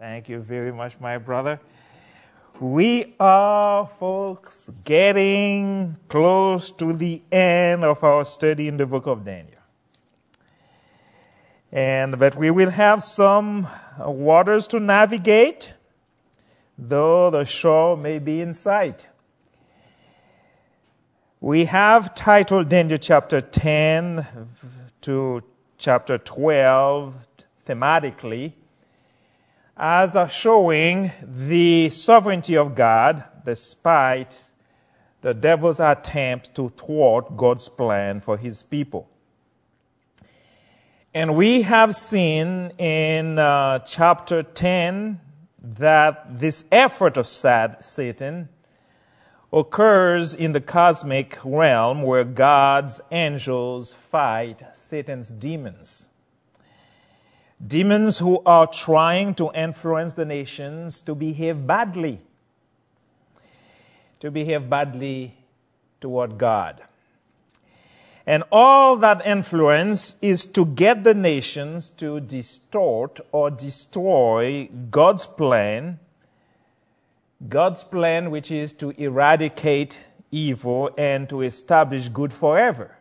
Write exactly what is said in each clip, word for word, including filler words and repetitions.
Thank you very much, my brother. We are, folks, getting close to the end of our study in the book of Daniel. And but we will have some waters to navigate, though the shore may be in sight. We have titled Daniel chapter ten to chapter twelve thematically as a showing the sovereignty of God despite the devil's attempt to thwart God's plan for his people. And we have seen in uh, chapter ten that this effort of sad Satan occurs in the cosmic realm where God's angels fight Satan's demons. Demons who are trying to influence the nations to behave badly, to behave badly toward God. And all that influence is to get the nations to distort or destroy God's plan, God's plan which is to eradicate evil and to establish good forever.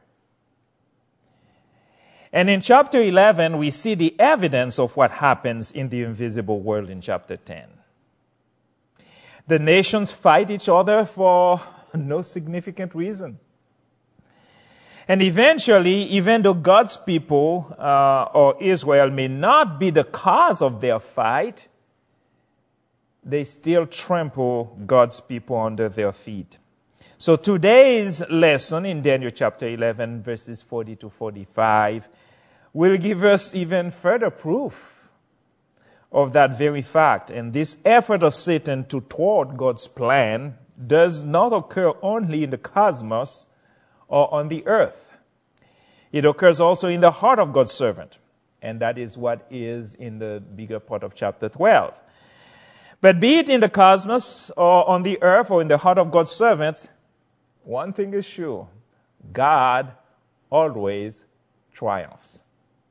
And in chapter eleven, we see the evidence of what happens in the invisible world in chapter ten. The nations fight each other for no significant reason. And eventually, even though God's people uh, or Israel may not be the cause of their fight, they still trample God's people under their feet. So today's lesson in Daniel chapter eleven, verses forty to forty-five, will give us even further proof of that very fact. And this effort of Satan to thwart God's plan does not occur only in the cosmos or on the earth. It occurs also in the heart of God's servant. And that is what is in the bigger part of chapter twelve. But be it in the cosmos or on the earth or in the heart of God's servants, one thing is sure: God always triumphs.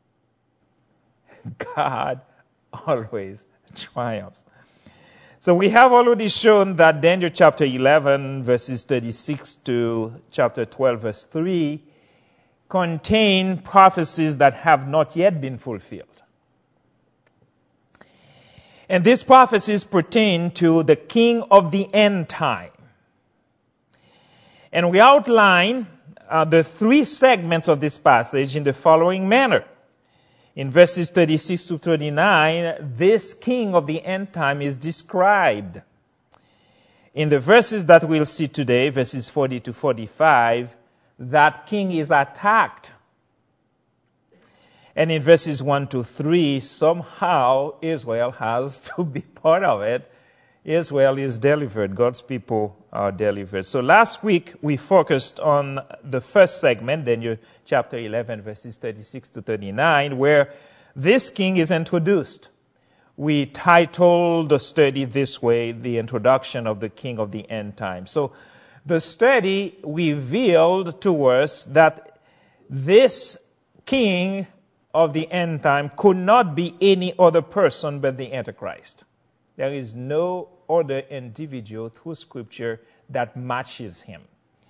God always triumphs. So we have already shown that Daniel chapter eleven, verses thirty-six to chapter twelve, verse three, contain prophecies that have not yet been fulfilled. And these prophecies pertain to the king of the end time. And we outline uh, the three segments of this passage in the following manner. In verses thirty-six to thirty-nine, this king of the end time is described. In the verses that we'll see today, verses forty to forty-five, that king is attacked. And in verses one to three, somehow Israel has to be part of it. Israel is delivered. God's people are delivered. So last week we focused on the first segment, Daniel chapter eleven, verses thirty-six to thirty-nine, where this king is introduced. We titled the study this way, The Introduction of the King of the End Time. So the study revealed to us that this king of the end time could not be any other person but the Antichrist. There is no other individual through Scripture that matches him.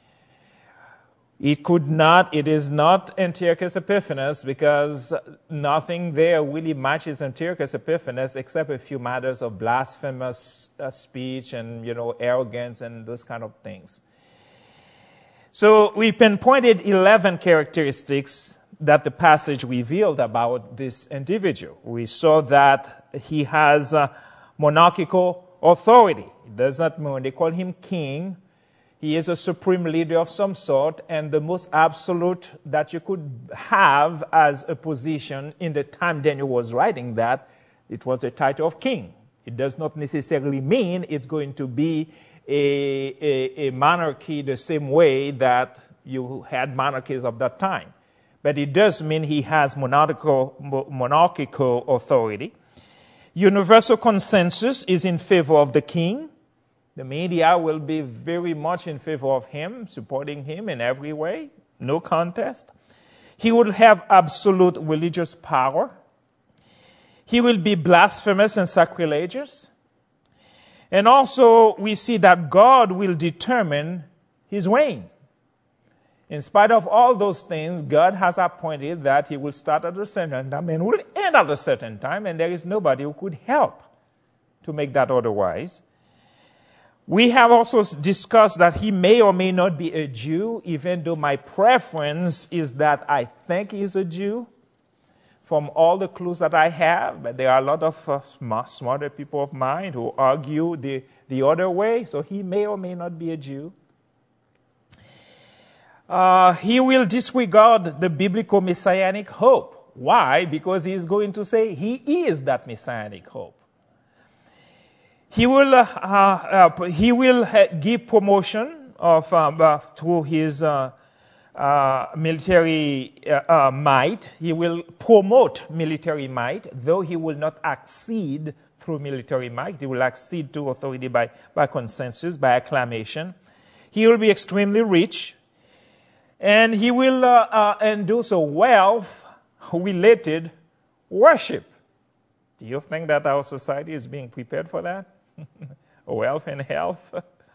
It could not, it is not Antiochus Epiphanes, because nothing there really matches Antiochus Epiphanes except a few matters of blasphemous uh, speech and, you know, arrogance and those kind of things. So we pinpointed eleven characteristics that the passage revealed about this individual. We saw that he has uh, monarchical authority. It does not mean they call him king. He is a supreme leader of some sort, and the most absolute that you could have as a position in the time Daniel was writing that, it was the title of king. It does not necessarily mean it's going to be a, a, a monarchy the same way that you had monarchies of that time. But it does mean he has monarchical, monarchical authority. Universal consensus is in favor of the king. The media will be very much in favor of him, supporting him in every way. No contest. He would have absolute religious power. He will be blasphemous and sacrilegious. And also we see that God will determine his reign. In spite of all those things, God has appointed that he will start at a certain time and will end at a certain time, and there is nobody who could help to make that otherwise. We have also discussed that he may or may not be a Jew, even though my preference is that I think he's a Jew from all the clues that I have. But there are a lot of uh, smarter people of mine who argue the, the other way, so he may or may not be a Jew. Uh, he will disregard the biblical messianic hope. Why? Because he is going to say he is that messianic hope. He will uh, uh, he will give promotion of um, uh, to his uh, uh, military uh, uh, might. He will promote military might, though he will not accede through military might. He will accede to authority by, by consensus, by acclamation. He will be extremely rich, and he will uh, uh, induce a wealth-related worship. Do you think that our society is being prepared for that? Wealth and health.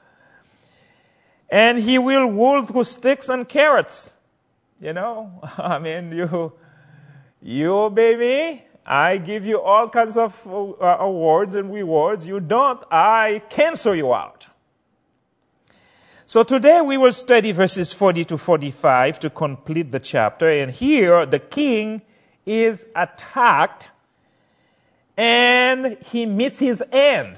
And he will rule through sticks and carrots. You know, I mean, you, you obey me, I give you all kinds of uh, awards and rewards. You don't, I cancel you out. So today we will study verses forty to forty-five to complete the chapter. And here the king is attacked and he meets his end.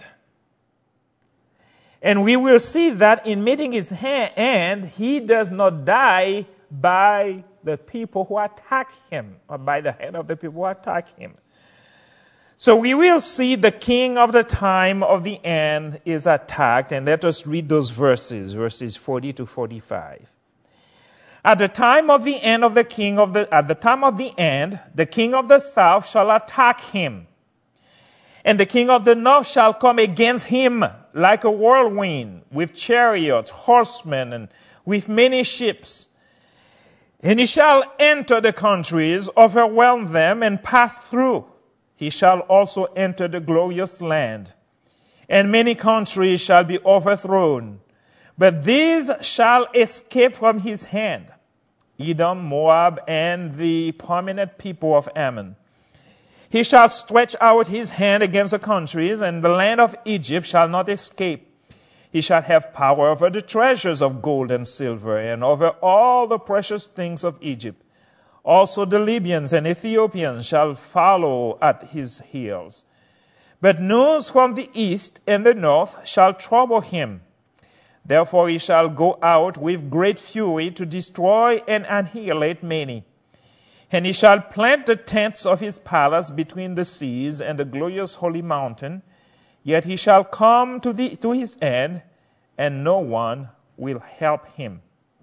And we will see that in meeting his end, he does not die by the people who attack him, or by the hand of the people who attack him. So we will see the king of the time of the end is attacked, and let us read those verses, verses forty to forty-five. At the time of the end of the king of the, at the time of the end, the king of the south shall attack him. And the king of the north shall come against him like a whirlwind, with chariots, horsemen, and with many ships. And he shall enter the countries, overwhelm them, and pass through. He shall also enter the glorious land. And many countries shall be overthrown. But these shall escape from his hand: Edom, Moab, and the prominent people of Ammon. He shall stretch out his hand against the countries, and the land of Egypt shall not escape. He shall have power over the treasures of gold and silver, and over all the precious things of Egypt. Also the Libyans and Ethiopians shall follow at his heels. But news from the east and the north shall trouble him. Therefore he shall go out with great fury to destroy and annihilate many. And he shall plant the tents of his palace between the seas and the glorious holy mountain. Yet he shall come to, the, to his end, and no one will help him.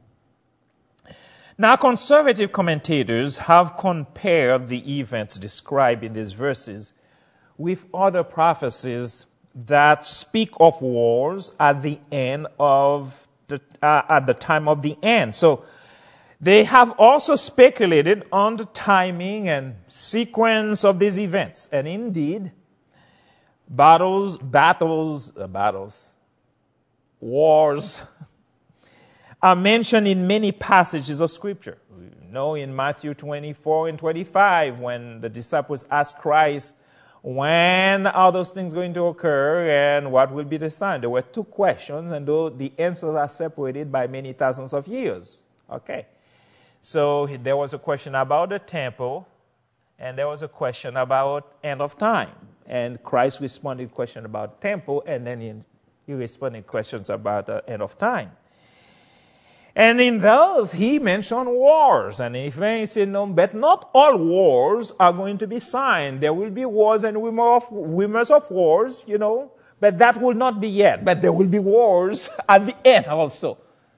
Now, conservative commentators have compared the events described in these verses with other prophecies that speak of wars at the end of the, uh, at the time of the end. So, they have also speculated on the timing and sequence of these events. And indeed, battles, battles, uh, battles, wars are mentioned in many passages of Scripture. We know in Matthew twenty-four and twenty-five, when the disciples asked Christ, when are those things going to occur and what will be the sign? There were two questions, and though the answers are separated by many thousands of years. Okay. So there was a question about the temple, and there was a question about end of time. And Christ responded question about temple, and then he, he responded questions about the end of time. And in those, he mentioned wars. And if he said, no, but not all wars are going to be signed. There will be wars and rumors of, rumors of wars, you know, but that will not be yet. But there will be wars at the end also.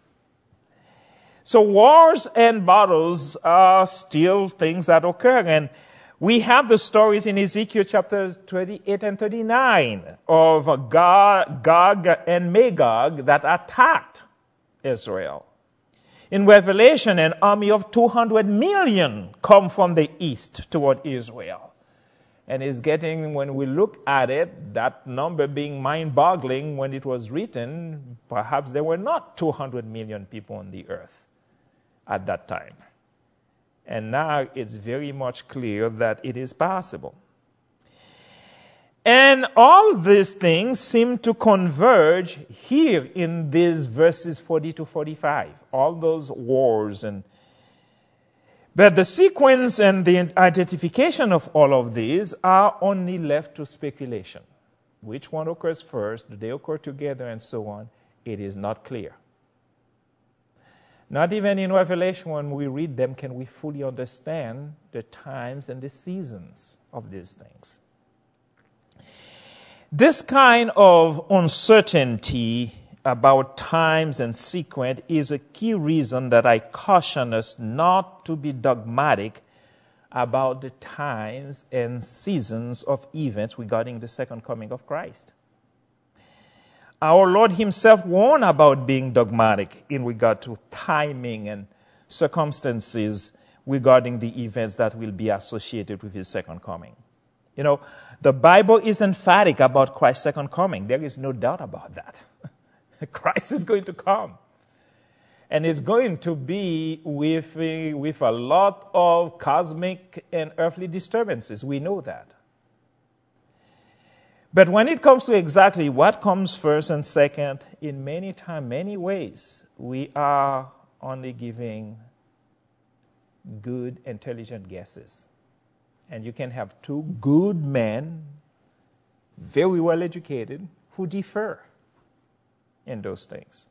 So wars and battles are still things that occur. And we have the stories in Ezekiel chapter twenty-eight and thirty-nine of Gog, Gog and Magog that attacked Israel. In Revelation, an army of two hundred million come from the east toward Israel. And it's getting, when we look at it, that number being mind-boggling when it was written, perhaps there were not two hundred million people on the earth at that time. And now it's very much clear that it is possible. And all these things seem to converge here in these verses forty to forty-five. All those wars and but the sequence and the identification of all of these are only left to speculation. Which one occurs first? Do they occur together and so on? It is not clear. Not even in Revelation, when we read them, can we fully understand the times and the seasons of these things. This kind of uncertainty about times and sequence is a key reason that I caution us not to be dogmatic about the times and seasons of events regarding the second coming of Christ. Our Lord himself warned about being dogmatic in regard to timing and circumstances regarding the events that will be associated with his second coming. You know, the Bible is emphatic about Christ's second coming. There is no doubt about that. Christ is going to come. And it's going to be with, uh, with a lot of cosmic and earthly disturbances. We know that. But when it comes to exactly what comes first and second, in many times, many ways, we are only giving good, intelligent guesses. And you can have two good men, very well educated, who differ in those things.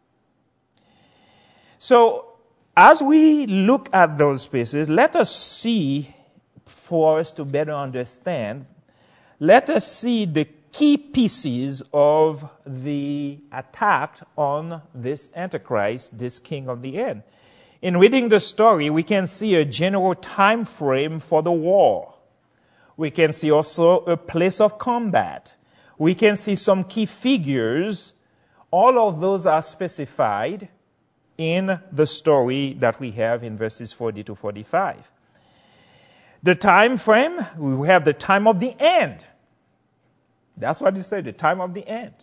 So, as we look at those spaces, let us see, for us to better understand, let us see the key pieces of the attack on this Antichrist, this king of the end. In reading the story, we can see a general time frame for the war. We can see also a place of combat. We can see some key figures. All of those are specified in the story that we have in verses forty to forty-five. The time frame, we have the time of the end. That's what it said, the time of the end.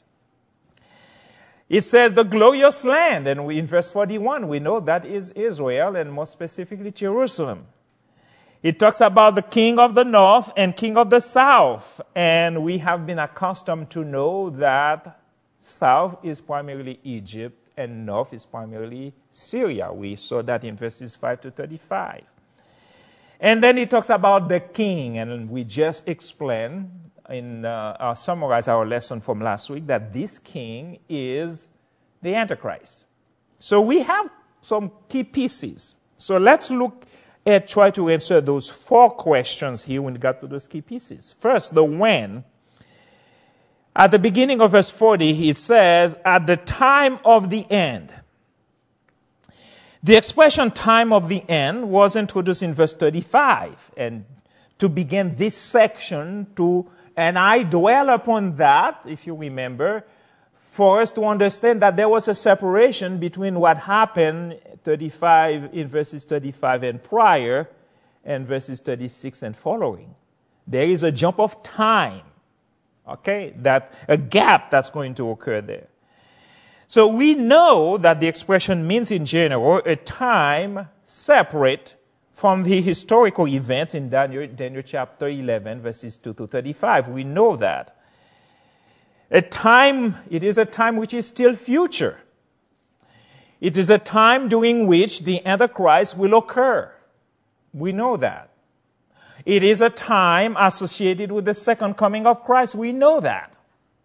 It says the glorious land, and we, in verse forty-one, we know that is Israel, and more specifically Jerusalem. It talks about the king of the north and king of the south, and we have been accustomed to know that south is primarily Egypt and north is primarily Syria. We saw that in verses five to thirty-five. And then it talks about the king, and we just explained in uh, uh, summarize our lesson from last week that this king is the Antichrist. So we have some key pieces. So let's look at try to answer those four questions here when we got to those key pieces. First, the when. At the beginning of verse forty, it says, at the time of the end. The expression time of the end was introduced in verse thirty-five. And to begin this section, to and I dwell upon that, if you remember, for us to understand that there was a separation between what happened thirty-five in verses thirty-five and prior and verses thirty-six and following. There is a jump of time. Okay, that a gap that's going to occur there. So we know that the expression means in general a time separate from the historical events in Daniel, Daniel chapter eleven, verses two to thirty-five. We know that. A time, it is a time which is still future. It is a time during which the Antichrist will occur. We know that. It is a time associated with the second coming of Christ. We know that.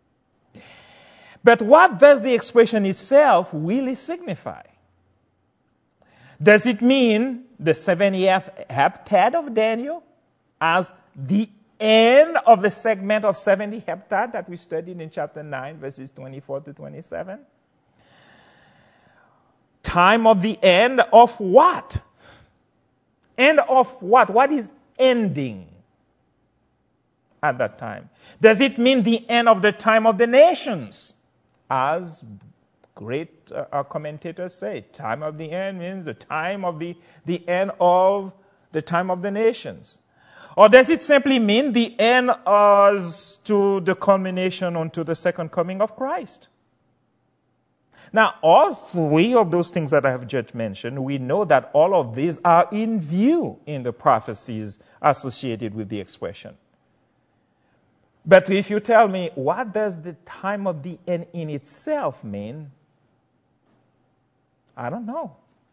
But what does the expression itself really signify? Does it mean the seventieth heptad of Daniel as the end of the segment of seventy heptad that we studied in chapter nine, verses twenty-four to twenty-seven? Time of the end of what? End of what? What is ending at that time? Does it mean the end of the time of the nations? As great uh, commentators say, time of the end means the time of the, the end of the time of the nations. Or does it simply mean the end as to the culmination unto the second coming of Christ? Now, all three of those things that I have just mentioned, we know that all of these are in view in the prophecies associated with the expression. But if you tell me, what does the time of the end in itself mean? I don't know.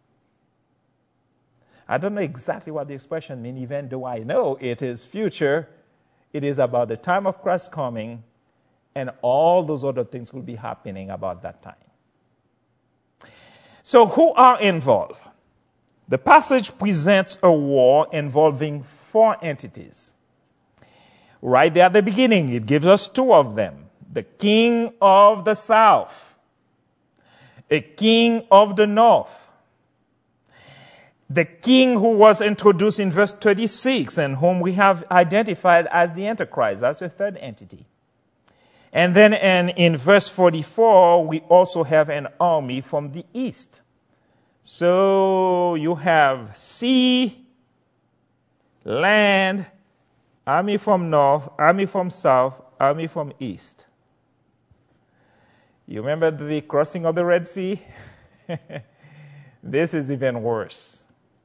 I don't know exactly what the expression means, even though I know it is future. It is about the time of Christ's coming, and all those other things will be happening about that time. So who are involved? The passage presents a war involving four entities. Right there at the beginning, it gives us two of them. The king of the south, a king of the north, the king who was introduced in verse thirty-six and whom we have identified as the Antichrist. That's a third entity. And then in, in verse forty-four, we also have an army from the east. So you have sea, land, army from north, army from south, army from east. You remember the crossing of the Red Sea? This is even worse.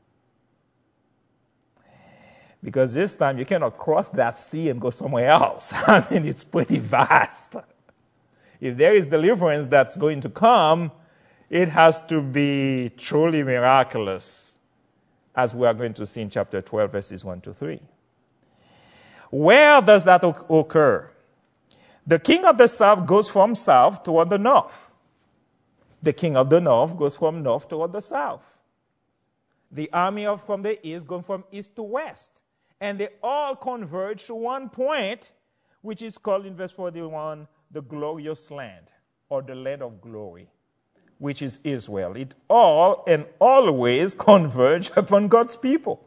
Because this time you cannot cross that sea and go somewhere else. I mean, it's pretty vast. If there is deliverance that's going to come, it has to be truly miraculous, as we are going to see in chapter twelve, verses one to three. Where does that occur? The king of the south goes from south toward the north. The king of the north goes from north toward the south. The army of from the east goes from east to west. And they all converge to one point, which is called in verse forty-one, the glorious land, or the land of glory, which is Israel. It all and always converge upon God's people.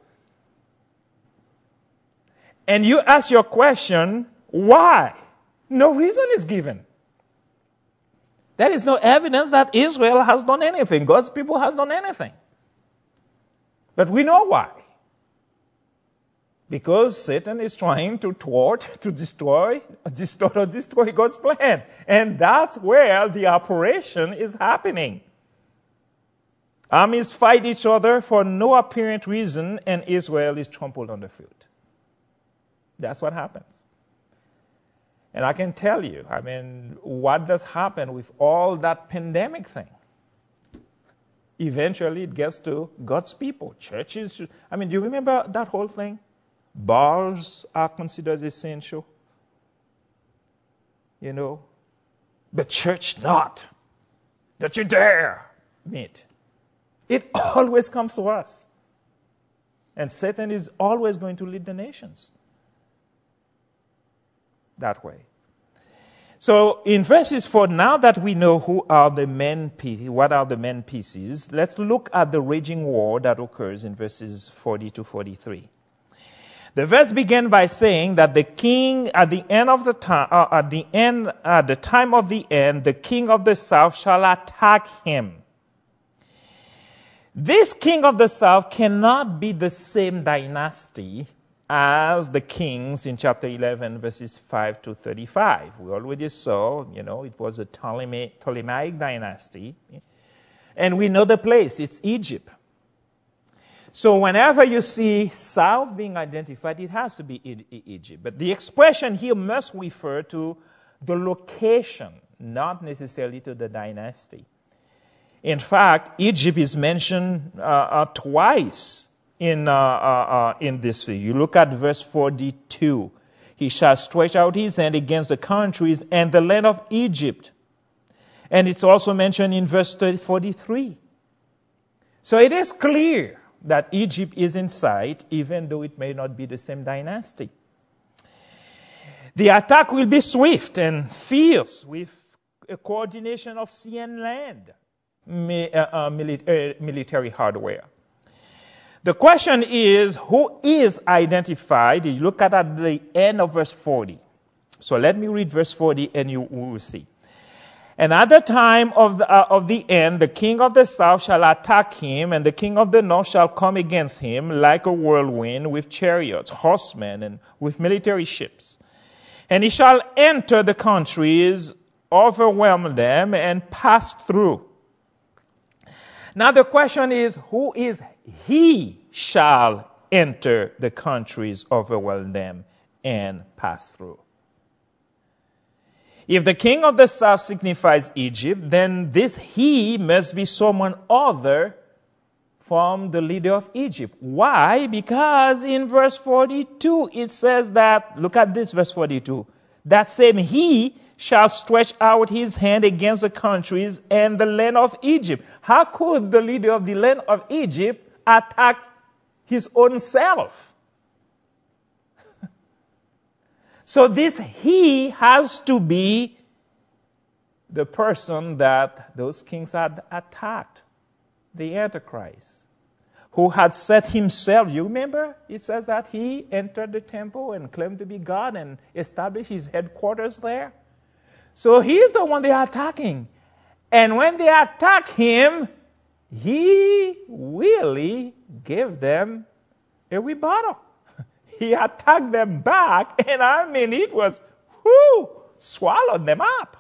And you ask your question, why? No reason is given. There is no evidence that Israel has done anything. God's people has done anything. But we know why. Because Satan is trying to thwart, to destroy, distort or destroy God's plan. And that's where the operation is happening. Armies fight each other for no apparent reason, and Israel is trampled underfoot. That's what happens. And I can tell you, I mean, what does happen with all that pandemic thing? Eventually it gets to God's people. Churches, I mean, do you remember that whole thing? Bars are considered essential. You know? But church not. Don't you dare meet. It always comes to us. And Satan is always going to lead the nations that way. So in verses four, now that we know who are the main pieces, what are the main pieces, let's look at the raging war that occurs in verses forty to forty-three. The verse began by saying that the king at the end of the time, uh, at the end, at the time of the end, the king of the south shall attack him. This king of the south cannot be the same dynasty as the kings in chapter eleven, verses five to thirty-five. We already saw, you know, it was a Ptolemaic, Ptolemaic dynasty. And we know the place, it's Egypt. So whenever you see south being identified, it has to be Egypt. But the expression here must refer to the location, not necessarily to the dynasty. In fact, Egypt is mentioned uh, uh, twice in uh, uh, uh, in this. You look at verse forty-two. He shall stretch out his hand against the countries and the land of Egypt. And it's also mentioned in verse forty-three. So it is clear that Egypt is in sight, even though it may not be the same dynasty. The attack will be swift and fierce with a coordination of sea and land military hardware. The question is, who is identified? You look at, at the end of verse forty. So let me read verse forty and you will see. And at the time of the, uh, of the end, the king of the south shall attack him, and the king of the north shall come against him like a whirlwind with chariots, horsemen, and with military ships. And he shall enter the countries, overwhelm them, and pass through. Now the question is, who is he shall enter the countries, overwhelm them, and pass through? If the king of the south signifies Egypt, then this he must be someone other from the leader of Egypt. Why? Because in verse forty-two it says that, look at this verse forty-two, that same he shall stretch out his hand against the countries and the land of Egypt. How could the leader of the land of Egypt attack his own self? So this he has to be the person that those kings had attacked, the Antichrist, who had set himself, you remember? It says that he entered the temple and claimed to be God and established his headquarters there. So he's the one they are attacking. And when they attack him, he really gave them a rebuttal. He attacked them back, and I mean, it was, whoo, swallowed them up.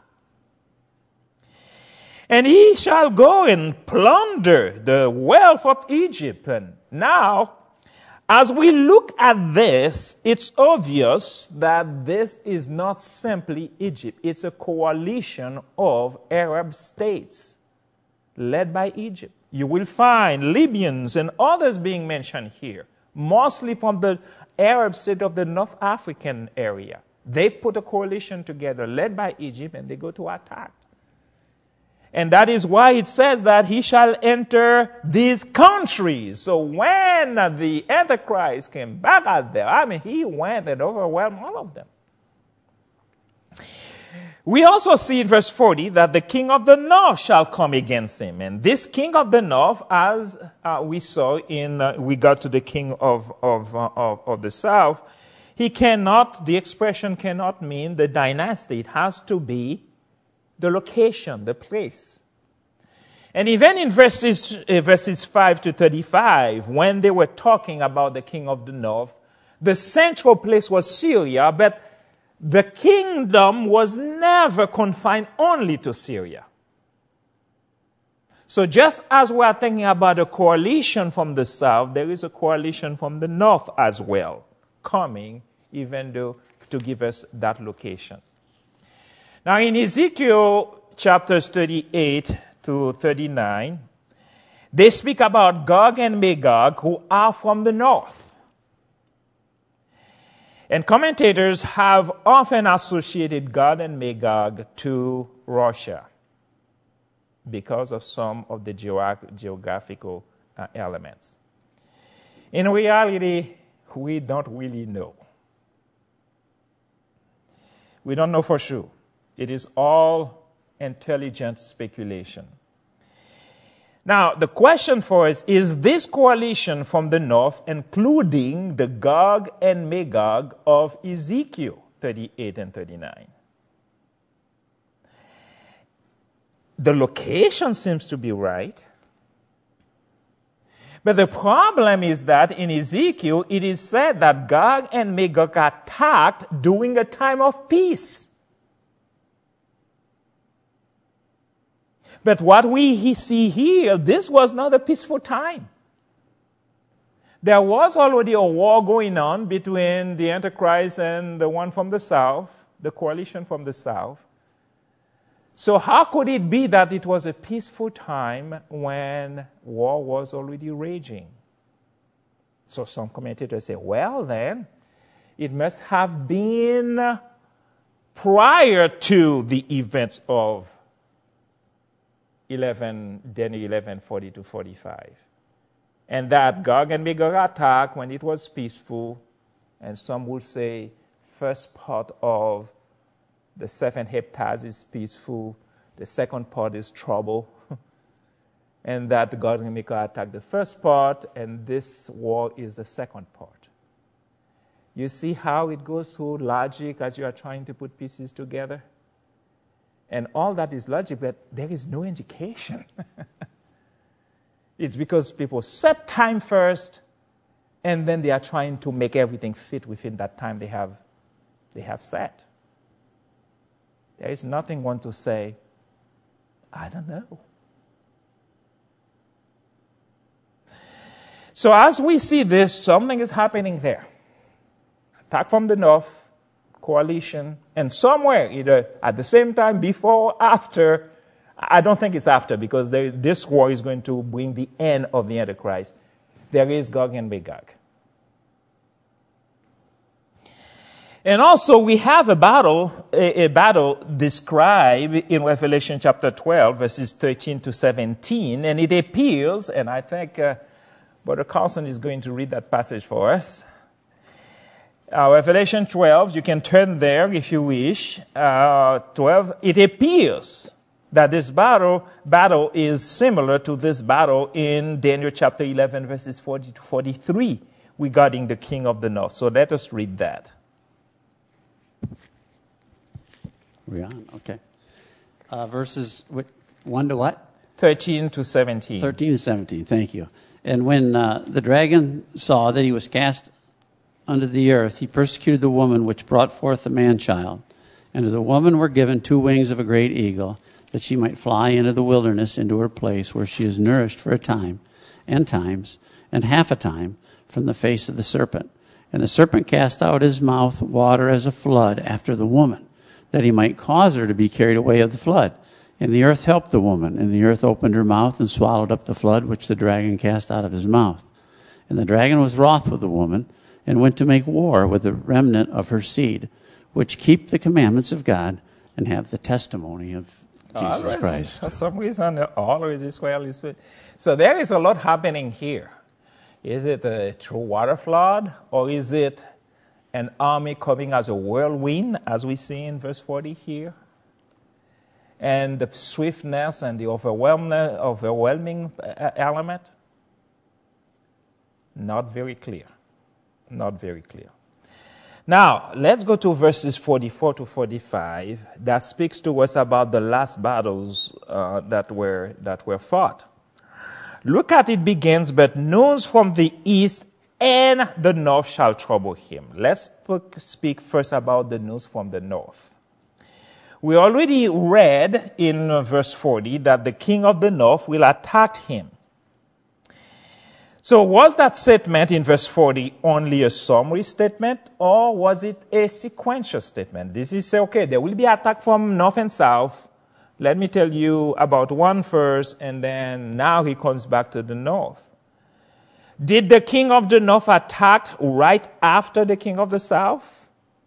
And he shall go and plunder the wealth of Egypt. And now, as we look at this, it's obvious that this is not simply Egypt. It's a coalition of Arab states led by Egypt. You will find Libyans and others being mentioned here, mostly from the Arab state of the North African area. They put a coalition together led by Egypt, and they go to attack. And that is why it says that he shall enter these countries. So when the Antichrist came back out there, I mean, he went and overwhelmed all of them. We also see in verse forty that the king of the north shall come against him. And this king of the north, as uh, we saw in, uh, we got to the king of, of, uh, of, of the south, he cannot, the expression cannot mean the dynasty. It has to be the location, the place. And even in verses, uh, verses five to thirty-five, when they were talking about the king of the north, the central place was Syria, but the kingdom was never confined only to Syria. So just as we are thinking about a coalition from the south, there is a coalition from the north as well, coming even though to give us that location. Now in Ezekiel chapters thirty-eight through thirty-nine, they speak about Gog and Magog, who are from the north. And commentators have often associated Gog and Magog to Russia because of some of the geog- geographical uh, elements. In reality, we don't really know. We don't know for sure. It is all intelligent speculation. Now, the question for us is this coalition from the north, including the Gog and Magog of Ezekiel thirty-eight and thirty-nine. The location seems to be right. But the problem is that in Ezekiel, it is said that Gog and Magog attacked during a time of peace. But what we see here, this was not a peaceful time. There was already a war going on between the Antichrist and the one from the south, the coalition from the south. So how could it be that it was a peaceful time when war was already raging? So some commentators say, well then, it must have been prior to the events of eleven, Daniel eleven, forty to forty-five. And that Gog and Magog attack when it was peaceful, and some will say first part of the seven heptads is peaceful, the second part is trouble, and that Gog and Magog attacked the first part, and this war is the second part. You see how it goes through logic as you are trying to put pieces together? And all that is logic, but there is no indication. It's because people set time first, and then they are trying to make everything fit within that time they have, they have set. There is nothing one to say, I don't know. So as we see this, something is happening there. Attack from the north, coalition, and somewhere, either at the same time, before, after, I don't think it's after, because there, this war is going to bring the end of the Antichrist. There is Gog and Magog. And also, we have a battle, a, a battle described in Revelation chapter twelve, verses thirteen to seventeen, and it appears, and I think uh, Brother Carlson is going to read that passage for us. Uh, Revelation twelve, you can turn there if you wish. Uh, twelve, it appears that this battle battle is similar to this battle in Daniel chapter eleven, verses forty to forty-three, regarding the king of the north. So let us read that. We're on, okay. Uh, verses one to what? thirteen to seventeen. thirteen to seventeen, thank you. And when uh, the dragon saw that he was cast unto the earth, he persecuted the woman which brought forth the man-child. And to the woman were given two wings of a great eagle, that she might fly into the wilderness, into her place, where she is nourished for a time, and times, and half a time, from the face of the serpent. And the serpent cast out his mouth water as a flood after the woman, that he might cause her to be carried away of the flood. And the earth helped the woman, and the earth opened her mouth and swallowed up the flood which the dragon cast out of his mouth. And the dragon was wroth with the woman, and went to make war with the remnant of her seed, which keep the commandments of God and have the testimony of Jesus always, Christ. For some reason, always Israel is. So there is a lot happening here. Is it a true water flood, or is it an army coming as a whirlwind, as we see in verse forty here? And the swiftness and the overwhelming, overwhelming element? Not very clear. Not very clear. Now, let's go to verses forty-four to forty-five. That speaks to us about the last battles uh, that were that were fought. Look at it begins, but news from the east and the north shall trouble him. Let's speak first about the news from the north. We already read in verse forty that the king of the north will attack him. So was that statement in verse forty only a summary statement, or was it a sequential statement? This is say, okay, there will be attack from north and south. Let me tell you about one first, and then now he comes back to the north. Did the king of the north attack right after the king of the south?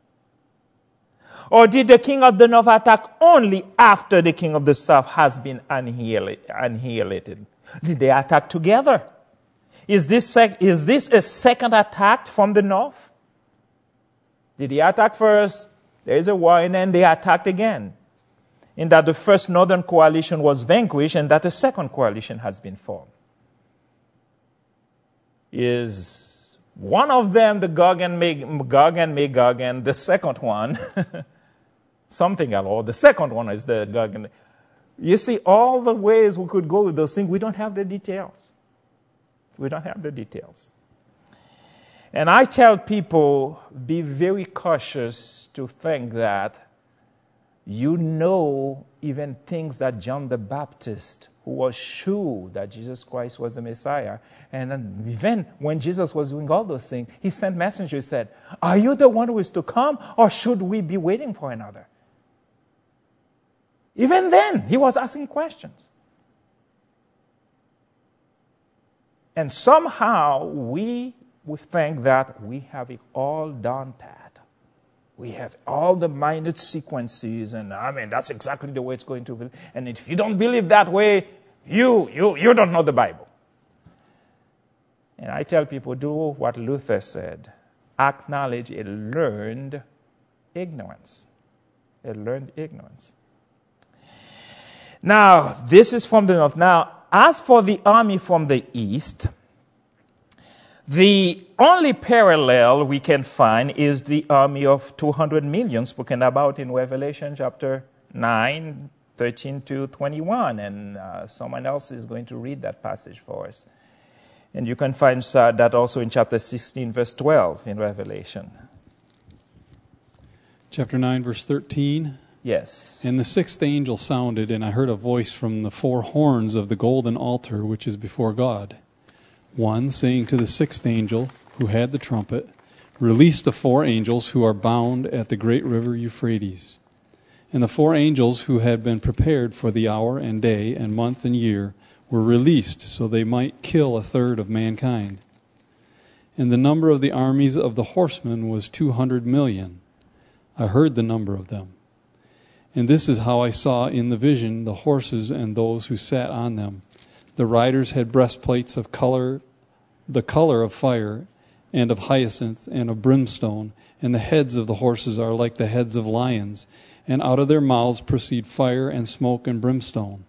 Or did the king of the north attack only after the king of the south has been annihilated? Did they attack together? Is this, sec- is this a second attack from the north? Did he attack first? There is a war, and then they attacked again. In that the first northern coalition was vanquished, and that a second coalition has been formed. Is one of them the Gog and, Mag- Gog and Magog, and the second one something else, or the second one is the Gog and Magog. You see, all the ways we could go with those things, we don't have the details. We don't have the details. And I tell people, be very cautious to think that you know even things that John the Baptist, who was sure that Jesus Christ was the Messiah, and even when Jesus was doing all those things, he sent messengers, said, are you the one who is to come, or should we be waiting for another? Even then, he was asking questions. And somehow we, we think that we have it all down pat. We have all the minute sequences, and I mean, that's exactly the way it's going to be. And if you don't believe that way, you, you, you don't know the Bible. And I tell people, do what Luther said. Acknowledge a learned ignorance. A learned ignorance. Now, this is from the north. Now, as for the army from the east, the only parallel we can find is the army of two hundred million spoken about in Revelation chapter nine, thirteen to twenty-one, and uh, someone else is going to read that passage for us. And you can find uh, that also in chapter sixteen, verse twelve in Revelation. Chapter nine, verse thirteen. Yes. And the sixth angel sounded, and I heard a voice from the four horns of the golden altar which is before God. One saying to the sixth angel, who had the trumpet, "Release the four angels who are bound at the great river Euphrates." And the four angels who had been prepared for the hour and day and month and year were released, so they might kill a third of mankind. And the number of the armies of the horsemen was two hundred million. I heard the number of them. And this is how I saw in the vision the horses and those who sat on them. The riders had breastplates of color, the color of fire, and of hyacinth, and of brimstone, and the heads of the horses are like the heads of lions, and out of their mouths proceed fire and smoke and brimstone.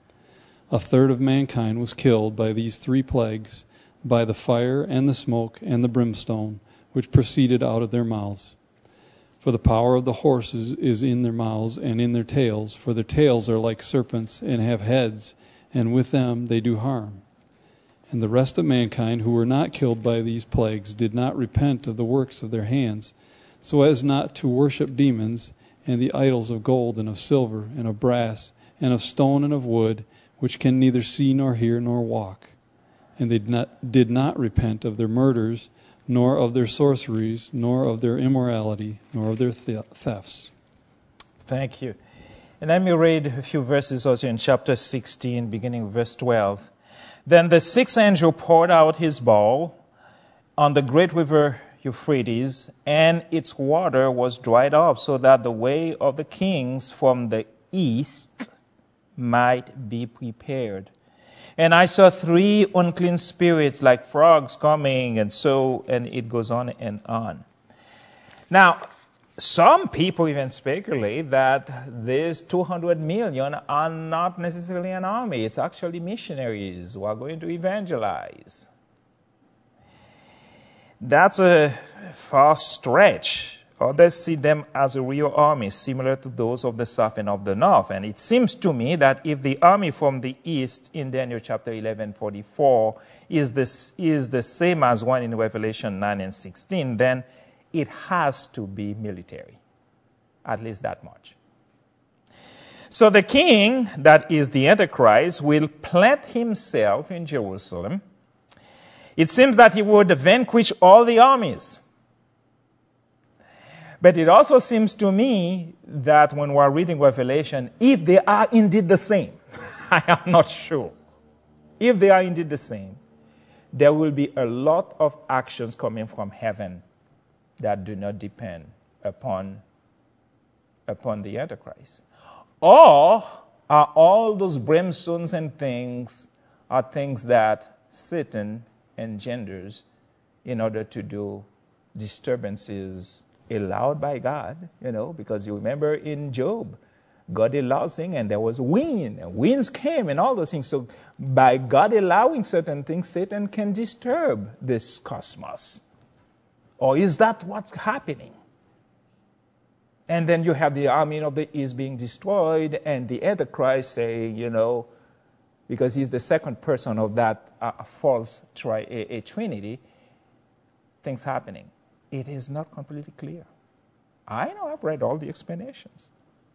A third of mankind was killed by these three plagues, by the fire and the smoke and the brimstone, which proceeded out of their mouths. For the power of the horses is in their mouths and in their tails, for their tails are like serpents and have heads, and with them they do harm. And the rest of mankind who were not killed by these plagues did not repent of the works of their hands, so as not to worship demons and the idols of gold and of silver and of brass and of stone and of wood, which can neither see nor hear nor walk. And they did not, did not repent of their murders, nor of their sorceries, nor of their immorality, nor of their thefts. Thank you. And let me read a few verses also in chapter sixteen, beginning with verse twelve. Then the sixth angel poured out his bowl on the great river Euphrates, and its water was dried up, so that the way of the kings from the east might be prepared. And I saw three unclean spirits like frogs coming, and so, and it goes on and on. Now, some people even speculate that these two hundred million are not necessarily an army. It's actually missionaries who are going to evangelize. That's a far stretch. Others see them as a real army, similar to those of the south and of the north. And it seems to me that if the army from the east in Daniel chapter eleven forty-four is, this, is the same as one in Revelation nine and sixteen, then it has to be military. At least that much. So the king, that is the Antichrist, will plant himself in Jerusalem. It seems that he would vanquish all the armies. But it also seems to me that when we're reading Revelation, if they are indeed the same, I am not sure. If they are indeed the same, there will be a lot of actions coming from heaven that do not depend upon, upon the Antichrist. Or are all those brimstones and things are things that Satan engenders in order to do disturbances allowed by God, you know, because you remember in Job, God allowed things and there was wind, and winds came and all those things. So by God allowing certain things, Satan can disturb this cosmos. Or is that what's happening? And then you have the army of the east being destroyed, and the Antichrist saying, you know, because he's the second person of that uh, false tri- a, a trinity, things happening. It is not completely clear. I know, I've read all the explanations.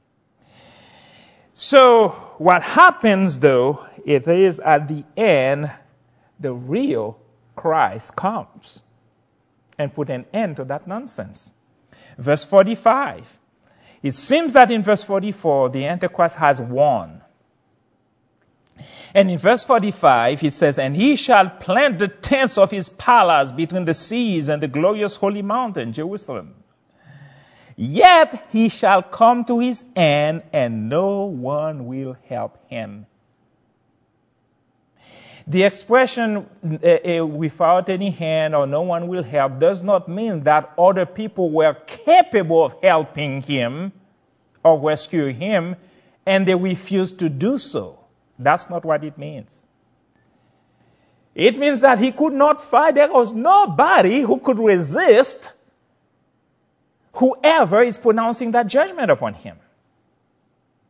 So what happens, though, it is at the end, the real Christ comes and put an end to that nonsense. Verse forty-five. It seems that in verse forty-four, the Antichrist has won. And in verse forty-five, it says, "And he shall plant the tents of his palace between the seas and the glorious holy mountain, Jerusalem. Yet he shall come to his end, and no one will help him." The expression uh, uh, without any hand or no one will help does not mean that other people were capable of helping him or rescuing him, and they refused to do so. That's not what it means. It means that he could not fight. There was nobody who could resist whoever is pronouncing that judgment upon him.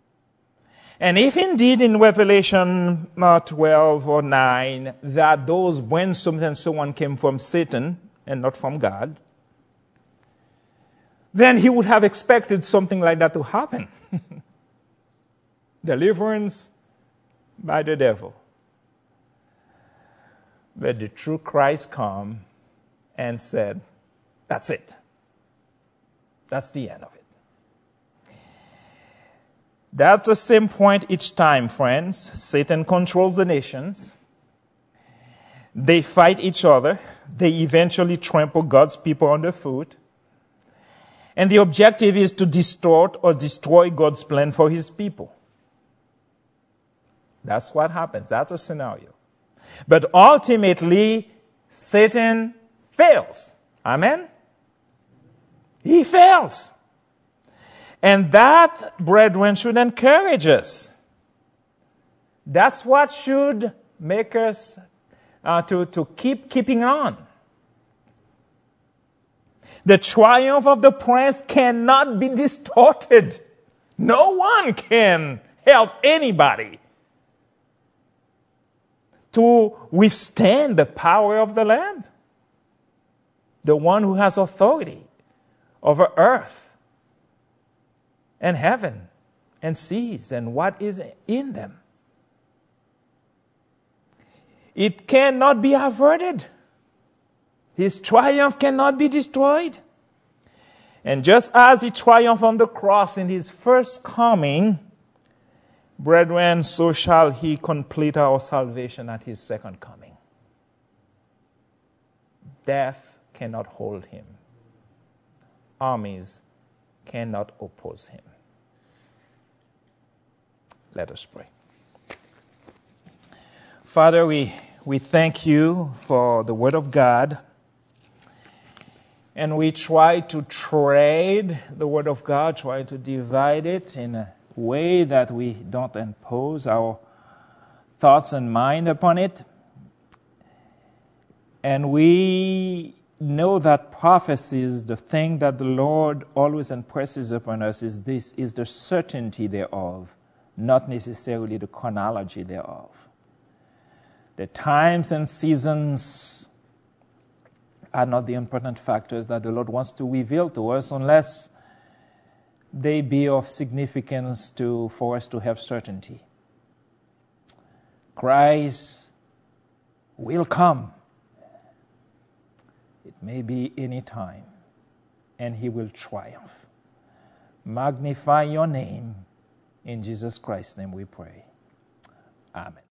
And if indeed in Revelation uh, twelve or nine that those windstorms and so on came from Satan and not from God, then he would have expected something like that to happen. Deliverance by the devil. But the true Christ came and said, that's it. That's the end of it. That's the same point each time, friends. Satan controls the nations. They fight each other. They eventually trample God's people underfoot. And the objective is to distort or destroy God's plan for his people. That's what happens. That's a scenario. But ultimately, Satan fails. Amen? He fails. And that, brethren, should encourage us. That's what should make us uh, to, to keep keeping on. The triumph of the prince cannot be distorted. No one can help anybody to withstand the power of the Lamb, the one who has authority over earth and heaven and seas and what is in them. It cannot be averted. His triumph cannot be destroyed. And just as he triumphed on the cross in his first coming, brethren, so shall he complete our salvation at his second coming. Death cannot hold him. Armies cannot oppose him. Let us pray. Father, we, we thank you for the Word of God. And we try to trade the Word of God, try to divide it in a way that we don't impose our thoughts and mind upon it. And we know that prophecy is the thing that the Lord always impresses upon us is this, is the certainty thereof, not necessarily the chronology thereof. The times and seasons are not the important factors that the Lord wants to reveal to us unless they be of significance to, for us to have certainty. Christ will come. It may be any time, and he will triumph. Magnify your name. In Jesus Christ's name we pray. Amen.